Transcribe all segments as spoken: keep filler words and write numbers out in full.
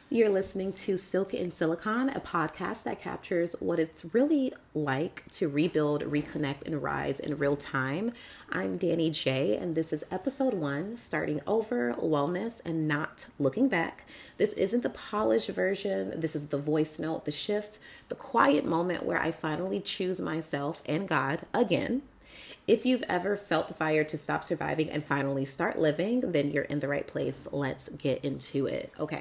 You're listening to Silk in Silicon, a podcast that captures what it's really like to rebuild, reconnect, and rise in real time. I'm Danny J, and this is episode one, Starting Over, Wellness, and Not Looking Back. This isn't the polished version. This is the voice note, the shift, the quiet moment where I finally choose myself and God again. If you've ever felt the fire to stop surviving and finally start living, then you're in the right place. Let's get into it. Okay.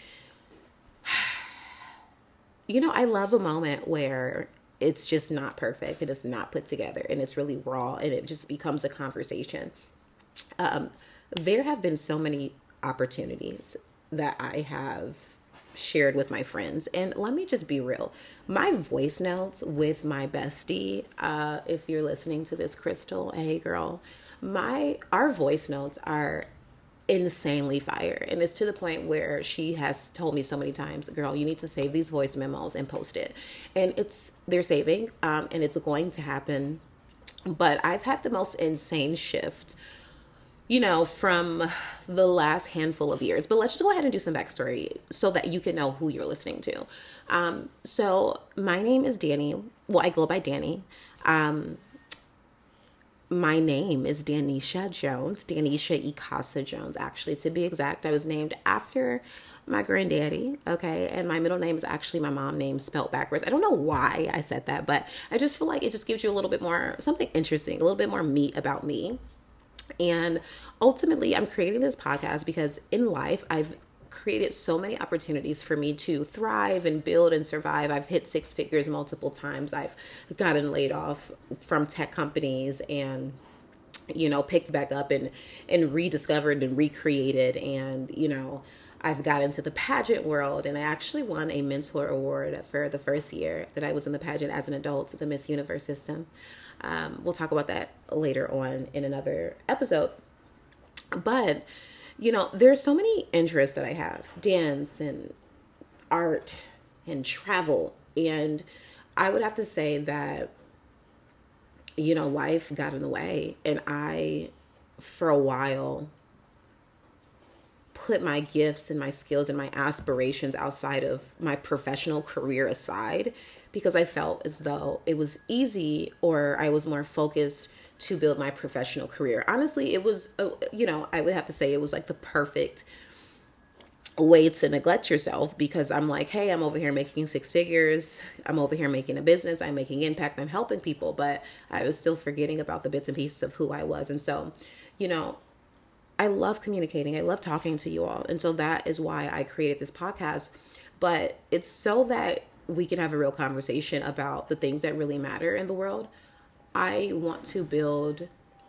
You know, I love a moment where it's just not perfect and it's not put together and it's really raw and it just becomes a conversation. Um, there have been so many opportunities that I have shared with my friends. And let me just be real. My voice notes with my bestie, uh, if you're listening to this, Crystal, hey girl, my our voice notes are insanely fire, and it's to the point where she has told me so many times, girl, you need to save these voice memos and post it. And it's they're saving, um, and it's going to happen. But I've had the most insane shift, you know, from the last handful of years. But let's just go ahead and do some backstory so that you can know who you're listening to. Um, so my name is Danny. Well, I go by Danny. Um, My name is Danisha Jones, Danisha Ikasa Jones, actually, to be exact. I was named after my granddaddy, okay? And my middle name is actually my mom name spelled backwards. I don't know why I said that, but I just feel like it just gives you a little bit more, something interesting, a little bit more meat about me. And ultimately, I'm creating this podcast because in life, I've created so many opportunities for me to thrive and build and survive. I've hit six figures multiple times. I've gotten laid off from tech companies and, you know, picked back up and, and rediscovered and recreated. And, you know, I've got into the pageant world, and I actually won a mentor award for the first year that I was in the pageant as an adult, the Miss Universe system. Um, we'll talk about that later on in another episode. But you know, there's so many interests that I have, dance and art and travel. And I would have to say that, you know, life got in the way. And I, for a while, put my gifts and my skills and my aspirations outside of my professional career aside, because I felt as though it was easy, or I was more focused to build my professional career. Honestly, it was, you know, I would have to say it was like the perfect way to neglect yourself, because I'm like, hey, I'm over here making six figures. I'm over here making a business. I'm making impact. I'm helping people, but I was still forgetting about the bits and pieces of who I was. And so, you know, I love communicating. I love talking to you all. And so that is why I created this podcast. But it's so that we can have a real conversation about the things that really matter in the world. I want to build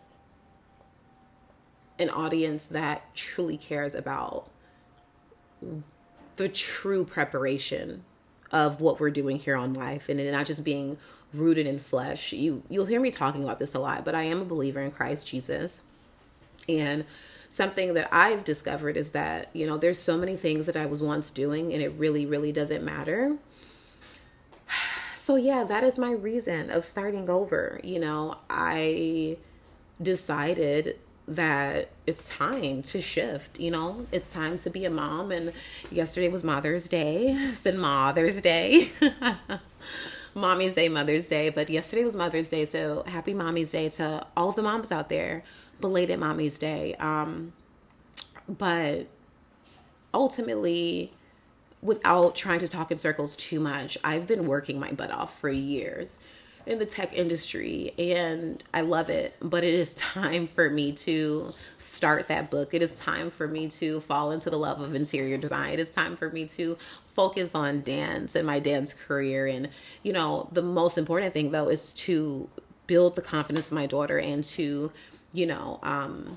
an audience that truly cares about the true preparation of what we're doing here on life, and it not just being rooted in flesh. You, you'll hear me talking about this a lot, but I am a believer in Christ Jesus. And something that I've discovered is that, you know, there's so many things that I was once doing and it really, really doesn't matter. So yeah, that is my reason of starting over. You know, I decided that it's time to shift, you know, it's time to be a mom. And yesterday was Mother's Day. I said Mother's Day. Mommy's Day, Mother's Day. But yesterday was Mother's Day. So happy Mommy's Day to all the moms out there. Belated Mommy's Day. Um, but ultimately, without trying to talk in circles too much, I've been working my butt off for years in the tech industry, and I love it. But it is time for me to start that book. It is time for me to fall into the love of interior design. It is time for me to focus on dance and my dance career. And, you know, the most important thing, though, is to build the confidence of my daughter and to, you know, um,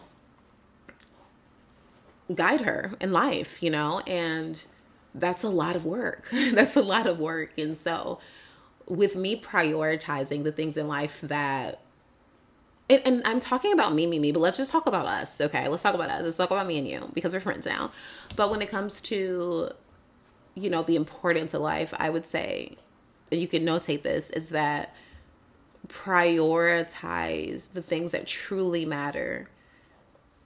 guide her in life, you know, and that's a lot of work. That's a lot of work. And so with me prioritizing the things in life that, and, and I'm talking about me, me, me, but let's just talk about us. Okay. Let's talk about us. Let's talk about me and you, because we're friends now. But when it comes to, you know, the importance of life, I would say, and you can notate this, is that prioritize the things that truly matter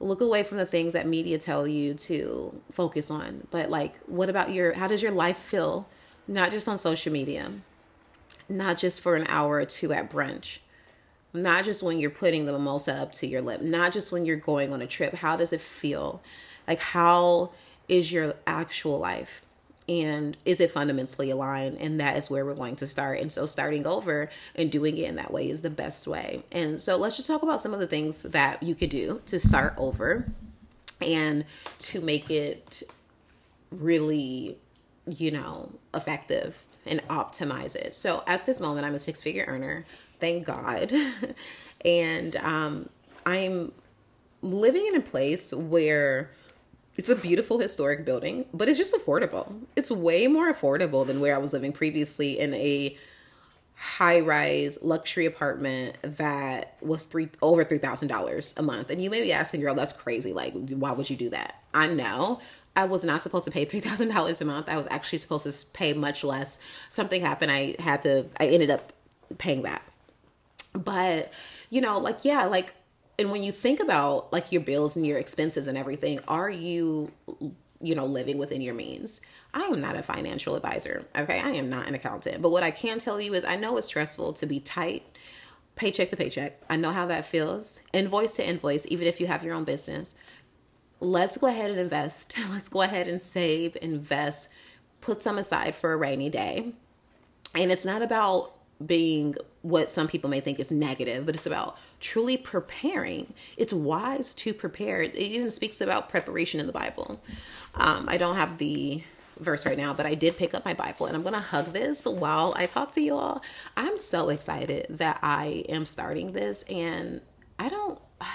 Look away from the things that media tell you to focus on. But like, what about your, how does your life feel? Not just on social media, not just for an hour or two at brunch, not just when you're putting the mimosa up to your lip, not just when you're going on a trip. How does it feel? Like, how is your actual life? And is it fundamentally aligned? And that is where we're going to start. And so starting over and doing it in that way is the best way. And so let's just talk about some of the things that you could do to start over and to make it really, you know, effective and optimize it. So at this moment, I'm a six figure earner. Thank God. and um, I'm living in a place where it's a beautiful historic building, but it's just affordable. It's way more affordable than where I was living previously in a high-rise luxury apartment that was three over three thousand dollars a month. And you may be asking, girl, that's crazy. Like, why would you do that? I know. I was not supposed to pay three thousand dollars a month. I was actually supposed to pay much less. Something happened. I had to, I ended up paying that. But, you know, like, yeah, like, and when you think about like your bills and your expenses and everything, are you, you know, living within your means? I am not a financial advisor. Okay. I am not an accountant. But what I can tell you is I know it's stressful to be tight, paycheck to paycheck. I know how that feels. Invoice to invoice, even if you have your own business. Let's go ahead and invest. Let's go ahead and save, invest, put some aside for a rainy day. And it's not about being what some people may think is negative, but it's about truly preparing. It's wise to prepare. It even speaks about preparation in the Bible. Um, I don't have the verse right now, but I did pick up my Bible and I'm going to hug this while I talk to you all. I'm so excited that I am starting this, and I don't,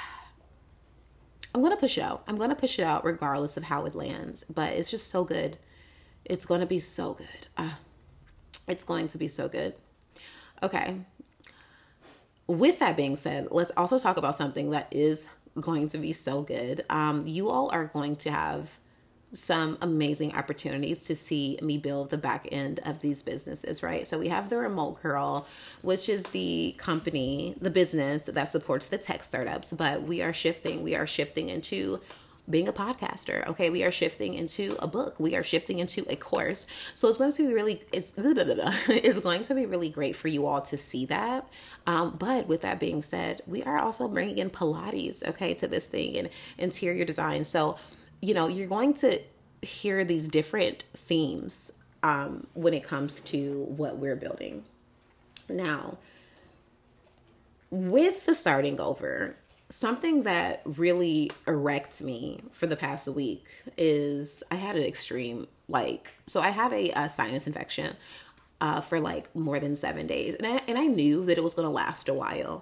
I'm going to push it out. I'm going to push it out regardless of how it lands, but it's just so good. It's going to be so good. Uh, it's going to be so good. Okay. With that being said, let's also talk about something that is going to be so good. Um, you all are going to have some amazing opportunities to see me build the back end of these businesses, right? So we have the Remote Girl, which is the company, the business that supports the tech startups, but we are shifting. We are shifting into being a podcaster. Okay. We are shifting into a book. We are shifting into a course. So it's going to be really, it's, blah, blah, blah, blah. It's going to be really great for you all to see that. Um, but with that being said, we are also bringing in Pilates, okay, to this thing, and interior design. So, you know, you're going to hear these different themes um, when it comes to what we're building. Now, with the starting over, something that really wrecked me for the past week is I had an extreme, like, so I had a, a sinus infection uh, for like more than seven days. And I, and I knew that it was going to last a while.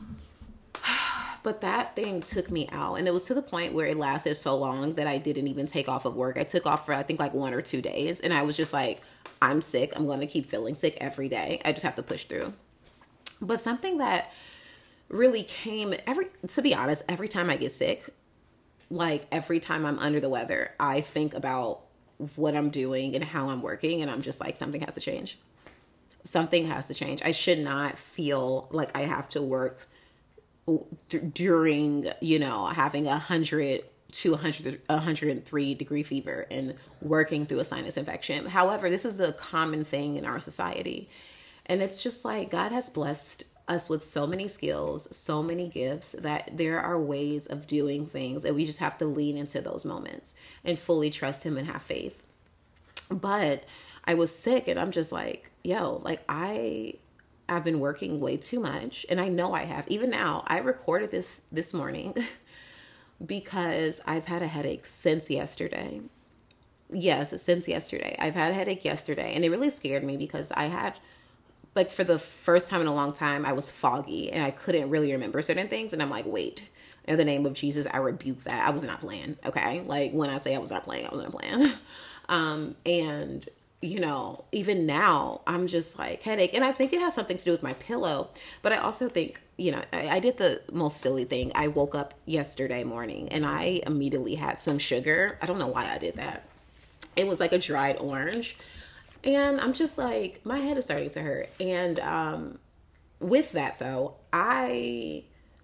But that thing took me out. And it was to the point where it lasted so long that I didn't even take off of work. I took off for, I think, like one or two days. And I was just like, I'm sick. I'm going to keep feeling sick every day. I just have to push through. But something that really came every, to be honest, every time I get sick, like every time I'm under the weather, I think about what I'm doing and how I'm working. And I'm just like, something has to change. Something has to change. I should not feel like I have to work d- during, you know, having a hundred to one hundred, one hundred three degree fever and working through a sinus infection. However, this is a common thing in our society. And it's just like, God has blessed us with so many skills, so many gifts, that there are ways of doing things, and we just have to lean into those moments and fully trust him and have faith. But I was sick, and I'm just like, yo, like I I've been working way too much, and I know I have. Even now, I recorded this this morning because I've had a headache since yesterday. Yes, since yesterday. I've had a headache yesterday, and it really scared me because I had, like, for the first time in a long time, I was foggy and I couldn't really remember certain things. And I'm like, wait, in the name of Jesus, I rebuke that. I was not playing. Okay. Like, when I say I was not playing, I wasn't playing. um, and, you know, even now I'm just like headache. And I think it has something to do with my pillow, but I also think, you know, I, I did the most silly thing. I woke up yesterday morning and I immediately had some sugar. I don't know why I did that. It was like a dried orange. And I'm just like, my head is starting to hurt. And um, with that, though, I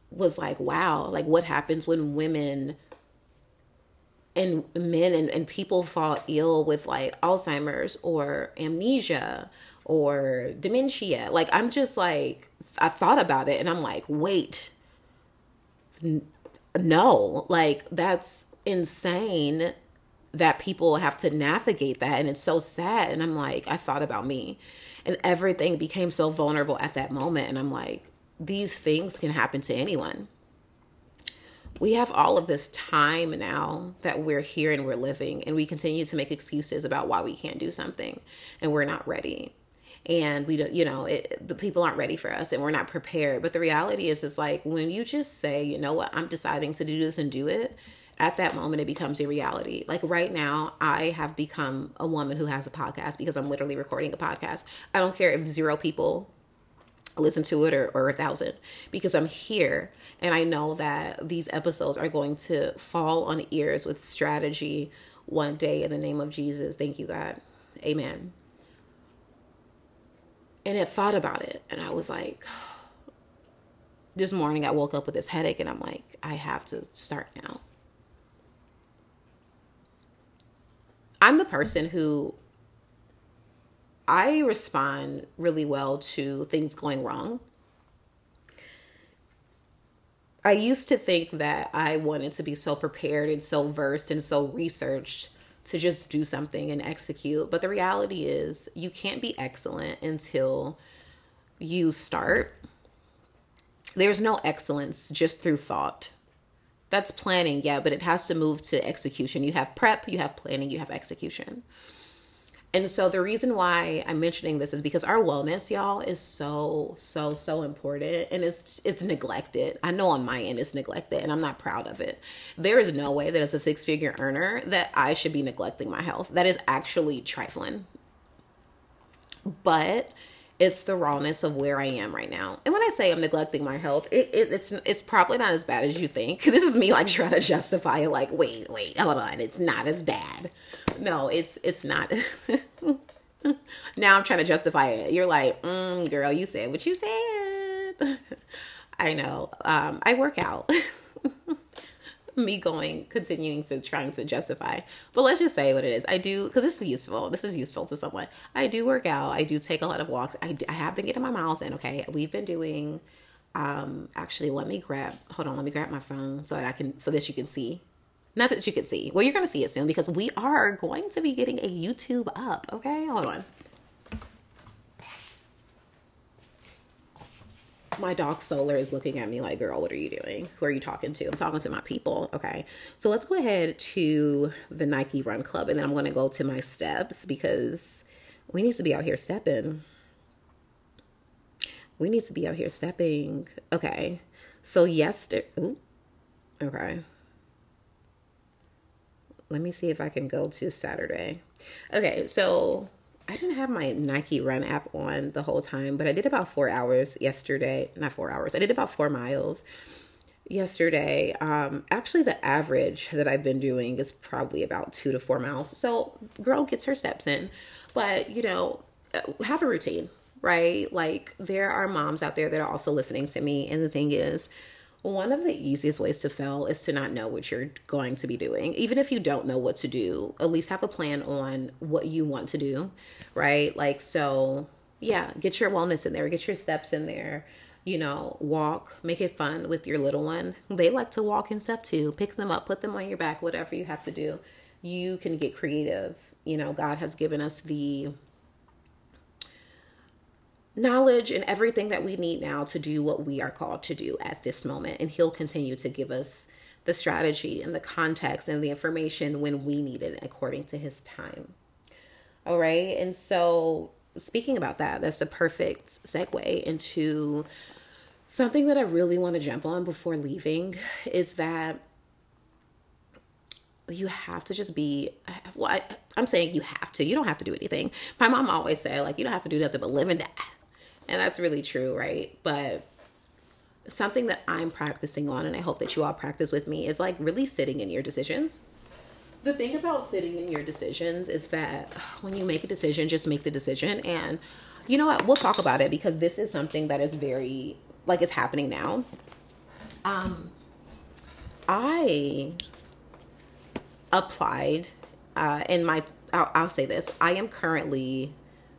was like, wow, like what happens when women and men and, and people fall ill with like Alzheimer's or amnesia or dementia. Like, I'm just like, I thought about it and I'm like, wait, n- no, like that's insane that people have to navigate that. And it's so sad. And I'm like, I thought about me and everything became so vulnerable at that moment. And I'm like, these things can happen to anyone. We have all of this time now that we're here and we're living, and we continue to make excuses about why we can't do something and we're not ready. And we don't, you know, it, the people aren't ready for us and we're not prepared. But the reality is, is like when you just say, you know what, I'm deciding to do this and do it, at that moment, it becomes a reality. Like right now, I have become a woman who has a podcast because I'm literally recording a podcast. I don't care if zero people listen to it or, or a thousand, because I'm here and I know that these episodes are going to fall on ears with strategy one day in the name of Jesus. Thank you, God. Amen. And I thought about it and I was like, this morning I woke up with this headache and I'm like, I have to start now. I'm the person who I respond really well to things going wrong. I used to think that I wanted to be so prepared and so versed and so researched to just do something and execute. But the reality is you can't be excellent until you start. There's no excellence just through thought. That's planning, yeah, but it has to move to execution. You have prep, you have planning, you have execution. And so the reason why I'm mentioning this is because our wellness, y'all, is so, so, so important. And it's it's neglected. I know on my end it's neglected and I'm not proud of it. There is no way that as a six-figure earner that I should be neglecting my health. That is actually trifling. But it's the rawness of where I am right now. And when I say I'm neglecting my health, it, it, it's it's probably not as bad as you think. This is me like trying to justify it like, wait, wait, hold on. It's not as bad. No, it's it's not. Now I'm trying to justify it. You're like, mm, girl, you said what you said. I know. Um, I work out. Me going, continuing to trying to justify. But let's just say what it is. I do, because this is useful. This is useful to someone. I do work out. I do take a lot of walks. I, I have been getting my miles in, okay? We've been doing, um, actually, let me grab, hold on, let me grab my phone so that I can, so that you can see. Not that you can see. Well, you're going to see it soon because we are going to be getting a YouTube up, okay? Hold on. My dog Solar is looking at me like, girl, what are you doing? Who are you talking to? I'm talking to my people. Okay. So let's go ahead to the Nike Run Club and then I'm going to go to my steps because we need to be out here stepping. We need to be out here stepping. Okay. So yesterday, ooh, okay. Let me see if I can go to Saturday. Okay. So I didn't have my Nike Run app on the whole time, but I did about four hours yesterday. Not four hours. I did about four miles yesterday. Um, actually, the average that I've been doing is probably about two to four miles. So girl gets her steps in. But, you know, have a routine, right? Like there are moms out there that are also listening to me. And the thing is, one of the easiest ways to fail is to not know what you're going to be doing. Even if you don't know what to do, at least have a plan on what you want to do, right? Like, so yeah, get your wellness in there, get your steps in there, you know, walk, make it fun with your little one. They like to walk and stuff too. Pick them up, put them on your back, whatever you have to do. You can get creative. You know, God has given us the knowledge and everything that we need now to do what we are called to do at this moment. And he'll continue to give us the strategy and the context and the information when we need it according to his time. All right. And so speaking about that, that's the perfect segue into something that I really want to jump on before leaving is that you have to just be, well, I, I'm saying you have to, you don't have to do anything. My mom always said like, you don't have to do nothing but live and die. And that's really true, right? But something that I'm practicing on, and I hope that you all practice with me, is like really sitting in your decisions. The thing about sitting in your decisions is that when you make a decision, just make the decision. And you know what? We'll talk about it because this is something that is very, like, it's happening now. Um, I applied, uh, in my, I'll, I'll say this, I am currently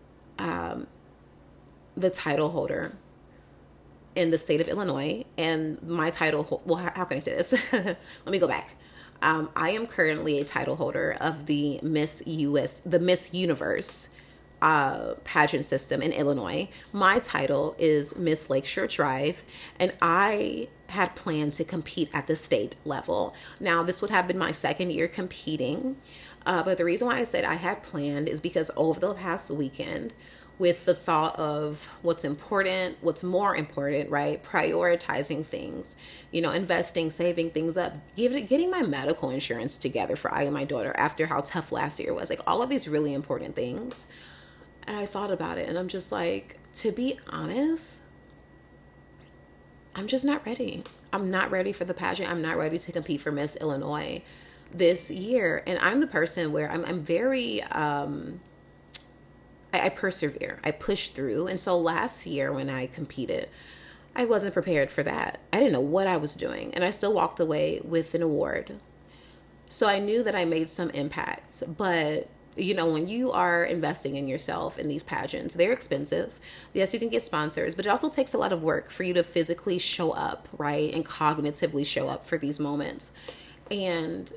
the title holder in the state of Illinois, and my title, well, how, how can I say this? Let me go back. Um, I am currently a title holder of the Miss U S, the Miss Universe uh, pageant system in Illinois. My title is Miss Lakeshore Drive, and I had planned to compete at the state level. Now, this would have been my second year competing, uh, but the reason why I said I had planned is because over the past weekend, with the thought of what's important, what's more important, right? Prioritizing things, you know, investing, saving things up, giving, getting my medical insurance together for I and my daughter after how tough last year was, like all of these really important things. And I thought about it and I'm just like, to be honest, I'm just not ready. I'm not ready for the pageant. I'm not ready to compete for Miss Illinois this year. And I'm the person where I'm, I'm very, um, I, I persevere. I push through. And so last year when I competed, I wasn't prepared for that. I didn't know what I was doing. And I still walked away with an award. So I knew that I made some impact. But, you know, when you are investing in yourself in these pageants, they're expensive. Yes, you can get sponsors, but it also takes a lot of work for you to physically show up, right? And cognitively show up for these moments. And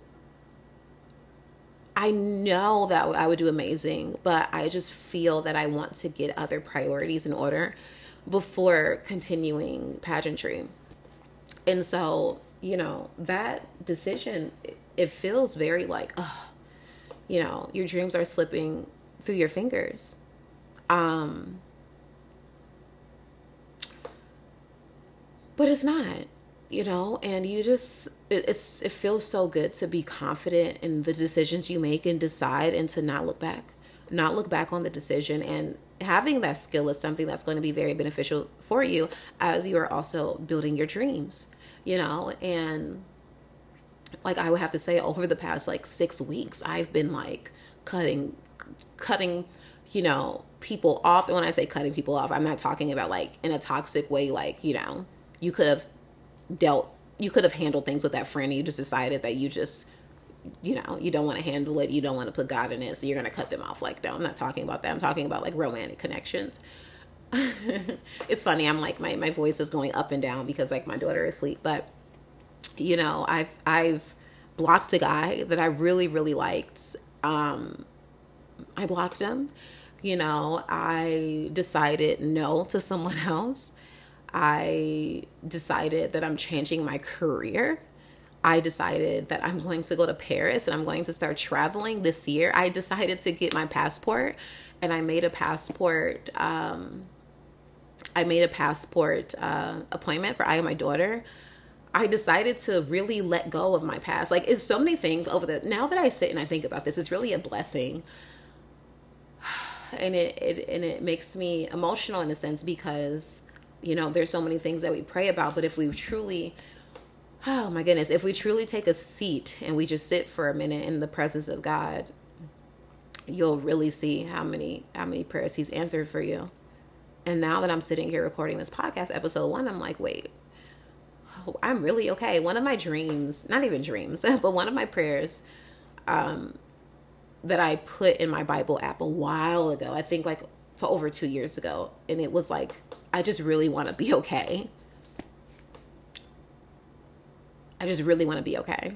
I know that I would do amazing, but I just feel that I want to get other priorities in order before continuing pageantry. And so, you know, that decision, it feels very like, oh, you know, your dreams are slipping through your fingers. Um, but it's not. You know, and you just, it, it's, it feels so good to be confident in the decisions you make and decide and to not look back, not look back on the decision. And having that skill is something that's going to be very beneficial for you as you are also building your dreams, you know, and like I would have to say over the past like six weeks, I've been like cutting, cutting, you know, people off. And when I say cutting people off, I'm not talking about like in a toxic way, like, you know, you could have dealt you could have handled things with that friend and you just decided that you just, you know, you don't want to handle it, you don't want to put God in it, so you're going to cut them off. Like, no, I'm not talking about that. I'm talking about like romantic connections. It's funny, I'm like, my, my voice is going up and down because like my daughter is asleep, but you know, I've I've blocked a guy that I really really liked. um I blocked him. You know, I decided no to someone else. I decided that I'm changing my career. I decided that I'm going to go to Paris and I'm going to start traveling this year. I decided to get my passport and I made a passport. Um, I made a passport uh, appointment for I and my daughter. I decided to really let go of my past. Like, it's so many things over the, now that I sit and I think about this, it's really a blessing. And it, it, and it makes me emotional in a sense because, you know, there's so many things that we pray about, but if we truly, oh my goodness, if we truly take a seat and we just sit for a minute in the presence of God, you'll really see how many, how many prayers he's answered for you. And now that I'm sitting here recording this podcast, episode one, I'm like, wait, oh, I'm really okay. One of my dreams, not even dreams, but one of my prayers, um, that I put in my Bible app a while ago, I think like for over two years ago. And it was like, I just really want to be okay. I just really want to be okay.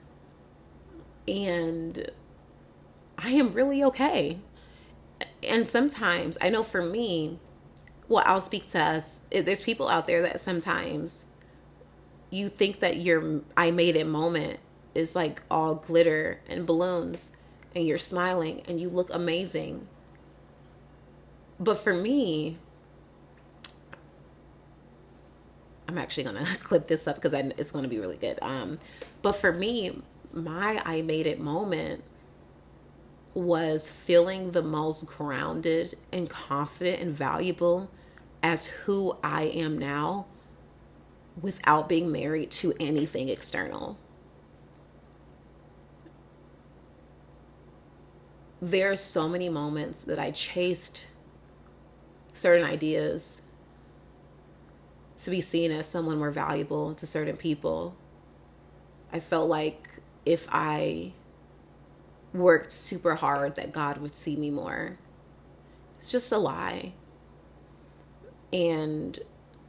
And I am really okay. And sometimes, I know for me, well, I'll speak to us. There's people out there that sometimes you think that your I made it moment is like all glitter and balloons and you're smiling and you look amazing. But for me, I'm actually going to clip this up because it's going to be really good. Um, but for me, my I made it moment was feeling the most grounded and confident and valuable as who I am now without being married to anything external. There are so many moments that I chased certain ideas to be seen as someone more valuable to certain people. I felt like if I worked super hard that God would see me more. It's just a lie. And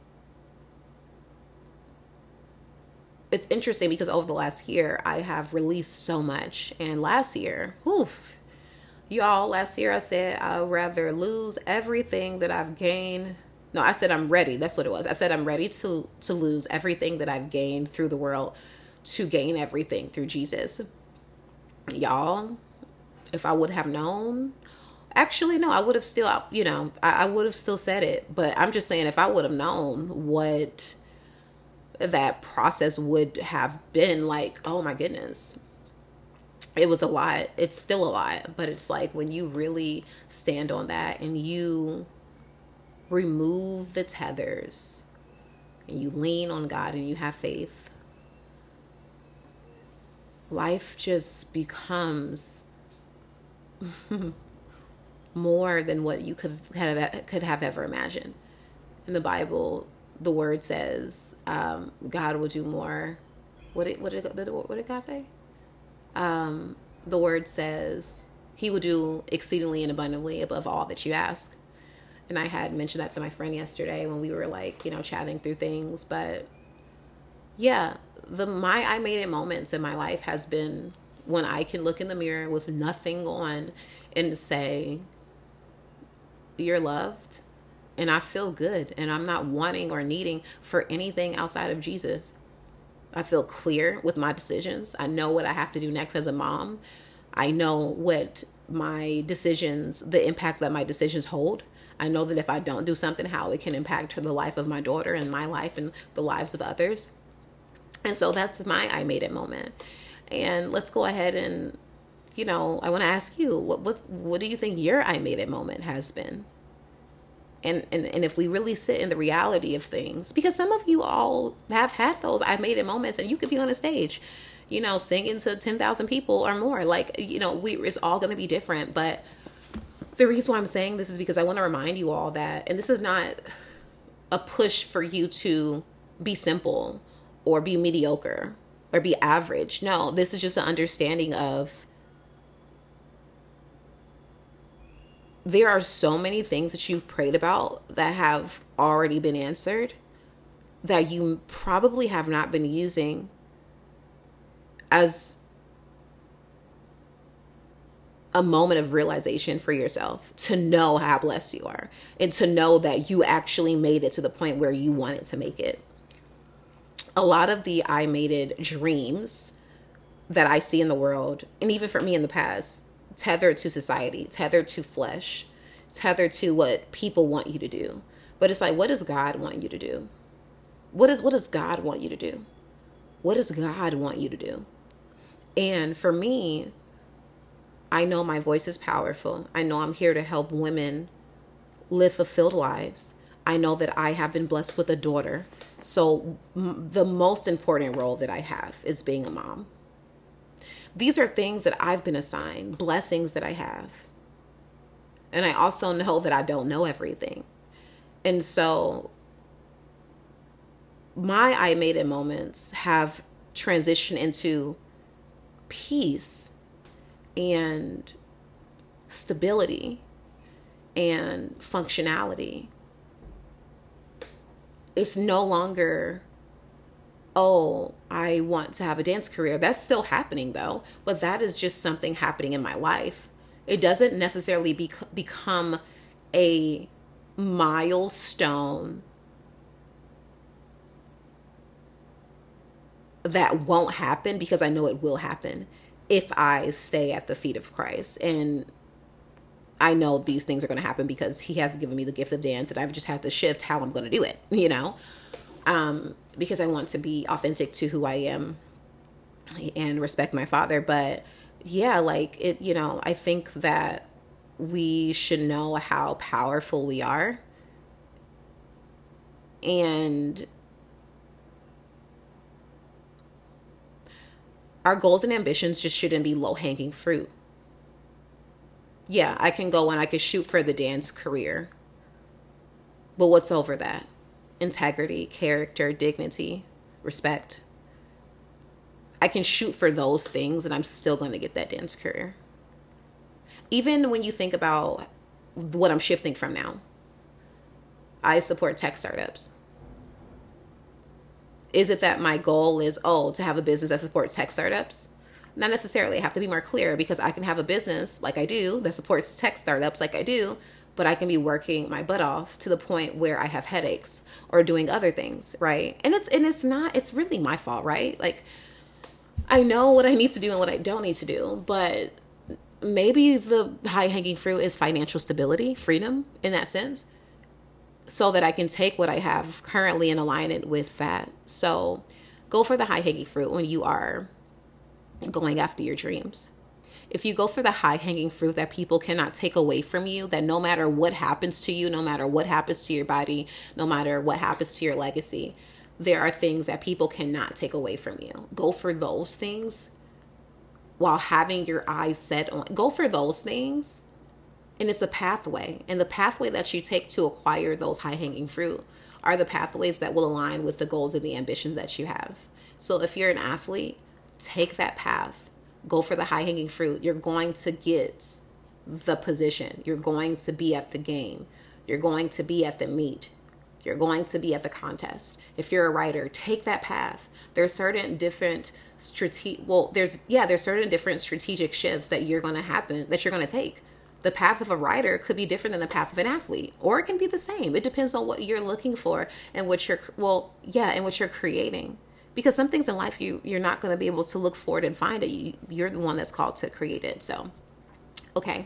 it's interesting because over the last year, I have released so much. And last year, whew, y'all, last year I said I'd rather lose everything that I've gained. No, I said I'm ready. That's what it was. I said I'm ready to, to lose everything that I've gained through the world to gain everything through Jesus. Y'all, if I would have known, actually, no, I would have still, you know, I, I would have still said it. But I'm just saying, if I would have known what that process would have been like, oh my goodness, it was a lot. It's still a lot. But it's like when you really stand on that and you remove the tethers and you lean on God and you have faith, life just becomes more than what you could have, could have ever imagined. In the Bible, the word says um, God will do more. What did, what, did, what did God say? Um, the word says he will do exceedingly and abundantly above all that you ask. And I had mentioned that to my friend yesterday when we were like, you know, chatting through things. But yeah, the my I made it moments in my life has been when I can look in the mirror with nothing on and say, you're loved. And I feel good. And I'm not wanting or needing for anything outside of Jesus. I feel clear with my decisions. I know what I have to do next as a mom. I know what my decisions, the impact that my decisions hold. I know that if I don't do something, how it can impact the life of my daughter and my life and the lives of others. And so that's my I made it moment. And let's go ahead and, you know, I want to ask you, what what what do you think your I made it moment has been? And, and and if we really sit in the reality of things, because some of you all have had those I made it moments, and you could be on a stage, you know, singing to ten thousand people or more. Like, you know, we it's all going to be different. But the reason why I'm saying this is because I want to remind you all that, and this is not a push for you to be simple or be mediocre or be average. No, this is just an understanding of there are so many things that you've prayed about that have already been answered that you probably have not been using as a moment of realization for yourself, to know how blessed you are and to know that you actually made it to the point where you wanted to make it. A lot of the I made it dreams that I see in the world, and even for me in the past, tethered to society, tethered to flesh, tethered to what people want you to do. But it's like, what does God want you to do? What is what does God want you to do? What does God want you to do? And for me, I know my voice is powerful. I know I'm here to help women live fulfilled lives. I know that I have been blessed with a daughter. So m- the most important role that I have is being a mom. These are things that I've been assigned, blessings that I have. And I also know that I don't know everything. And so my I made it moments have transitioned into peace and stability and functionality. It's no longer, oh, I want to have a dance career. That's still happening though, but that is just something happening in my life. It doesn't necessarily be, become a milestone that won't happen, because I know it will happen if I stay at the feet of Christ. And I know these things are going to happen because he has given me the gift of dance, and I've just had to shift how I'm going to do it, you know, um, because I want to be authentic to who I am and respect my father. But yeah, like it, you know, I think that we should know how powerful we are. And our goals and ambitions just shouldn't be low-hanging fruit. Yeah, I can go and I can shoot for the dance career. But what's over that? integrity, character, dignity, respect. I can shoot for those things and I'm still going to get that dance career. Even when you think about what I'm shifting from now, I support tech startups. Is it that my goal is, oh, to have a business that supports tech startups? Not necessarily. I have to be more clear, because I can have a business like I do that supports tech startups like I do, but I can be working my butt off to the point where I have headaches or doing other things, right? And it's and it's not, it's really my fault, right? Like, I know what I need to do and what I don't need to do, but maybe the high-hanging fruit is financial stability, freedom in that sense, so that I can take what I have currently and align it with that. So go for the high-hanging fruit when you are going after your dreams. If you go for the high-hanging fruit that people cannot take away from you, that no matter what happens to you, no matter what happens to your body, no matter what happens to your legacy, there are things that people cannot take away from you. Go for those things while having your eyes set on, go for those things. And it's a pathway. And the pathway that you take to acquire those high-hanging fruit are the pathways that will align with the goals and the ambitions that you have. So if you're an athlete, take that path. Go for the high-hanging fruit. You're going to get the position. You're going to be at the game. You're going to be at the meet. You're going to be at the contest. If you're a writer, take that path. There's certain different strate- well, there's yeah, there's certain different strategic shifts that you're going to happen that you're going to take. The path of a writer could be different than the path of an athlete, or it can be the same. It depends on what you're looking for and what you're, well, yeah, and what you're creating. Because some things in life, you, you're not going to be able to look for it and find it. You, you're the one that's called to create it. So, okay.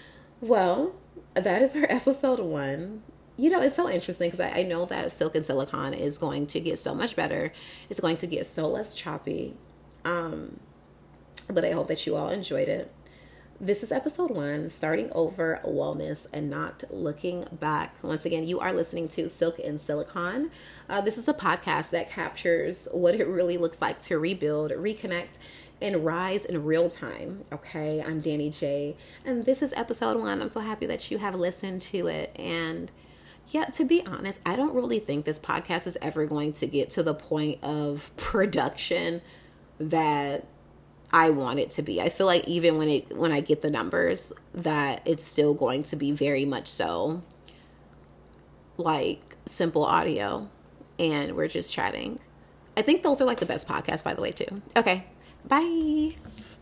Well, that is our episode one. You know, it's so interesting because I, I know that Silk and Silicon is going to get so much better. It's going to get so less choppy. Um, but I hope that you all enjoyed it. This is episode one, starting over wellness and not looking back. Once again, you are listening to Silk and Silicon. Uh, this is a podcast that captures what it really looks like to rebuild, reconnect, and rise in real time. Okay, I'm Danny J, and this is episode one. I'm so happy that you have listened to it. And yeah, to be honest, I don't really think this podcast is ever going to get to the point of production that I want it to be. I feel like even when it when I get the numbers, that it's still going to be very much so like simple audio and we're just chatting. I think those are like the best podcasts, by the way, too. Okay, bye.